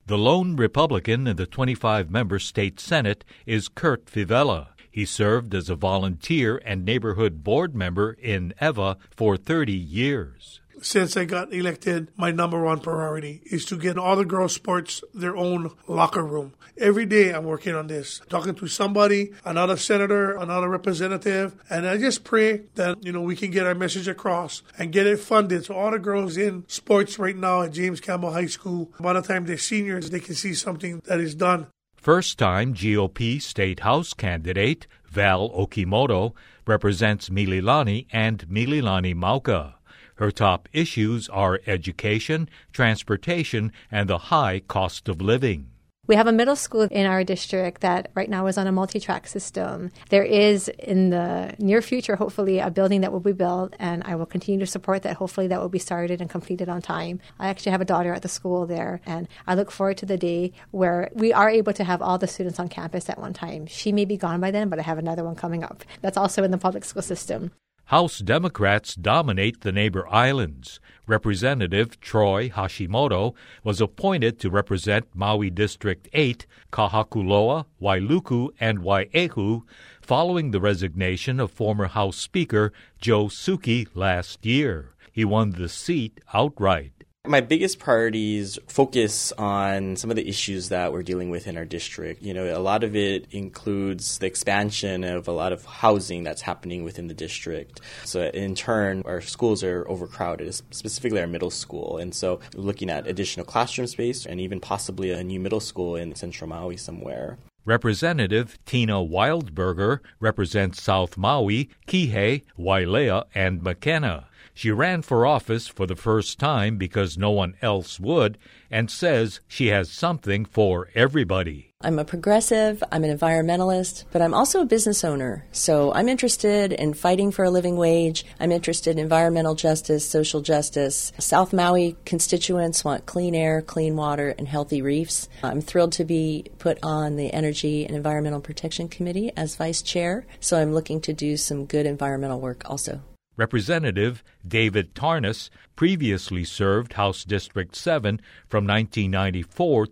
The lone Republican in the 25-member state Senate is Kurt Fivela. He served as a volunteer and neighborhood board member in Eva for 30 years. Since I got elected, my number one priority is to get all the girls' sports their own locker room. Every day I'm working on this, talking to somebody, another senator, another representative, and I just pray that, we can get our message across and get it funded. So all the girls in sports right now at James Campbell High School, by the time they're seniors, they can see something that is done. First-time GOP State House candidate Val Okimoto represents Mililani and Mililani Mauka. Her top issues are education, transportation, and the high cost of living. We have a middle school in our district that right now is on a multi-track system. There is, in the near future, hopefully, a building that will be built, and I will continue to support that. Hopefully, that will be started and completed on time. I actually have a daughter at the school there, and I look forward to the day where we are able to have all the students on campus at one time. She may be gone by then, but I have another one coming up. That's also in the public school system. House Democrats dominate the neighbor islands. Representative Troy Hashimoto was appointed to represent Maui District 8, Kahakuloa, Wailuku, and Wai'ehu following the resignation of former House Speaker Joe Suki last year. He won the seat outright. My biggest priorities focus on some of the issues that we're dealing with in our district. A lot of it includes the expansion of a lot of housing that's happening within the district. So in turn, our schools are overcrowded, specifically our middle school. And so we're looking at additional classroom space and even possibly a new middle school in central Maui somewhere. Representative Tina Wildberger represents South Maui, Kihei, Wailea, and Makena. She ran for office for the first time because no one else would and says she has something for everybody. I'm a progressive, I'm an environmentalist, but I'm also a business owner. So I'm interested in fighting for a living wage. I'm interested in environmental justice, social justice. South Maui constituents want clean air, clean water, and healthy reefs. I'm thrilled to be put on the Energy and Environmental Protection Committee as vice chair. So I'm looking to do some good environmental work also. Representative David Tarnas previously served House District 7 from 1994 to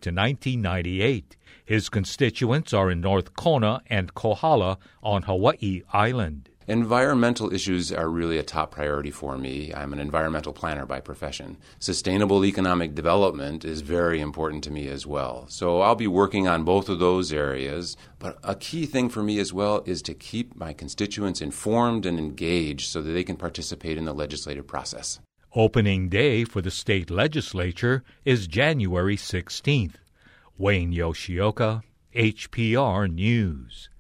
1998. His constituents are in North Kona and Kohala on Hawaii Island. Environmental issues are really a top priority for me. I'm an environmental planner by profession. Sustainable economic development is very important to me as well. So I'll be working on both of those areas. But a key thing for me as well is to keep my constituents informed and engaged so that they can participate in the legislative process. Opening day for the state legislature is January 16th. Wayne Yoshioka, HPR News.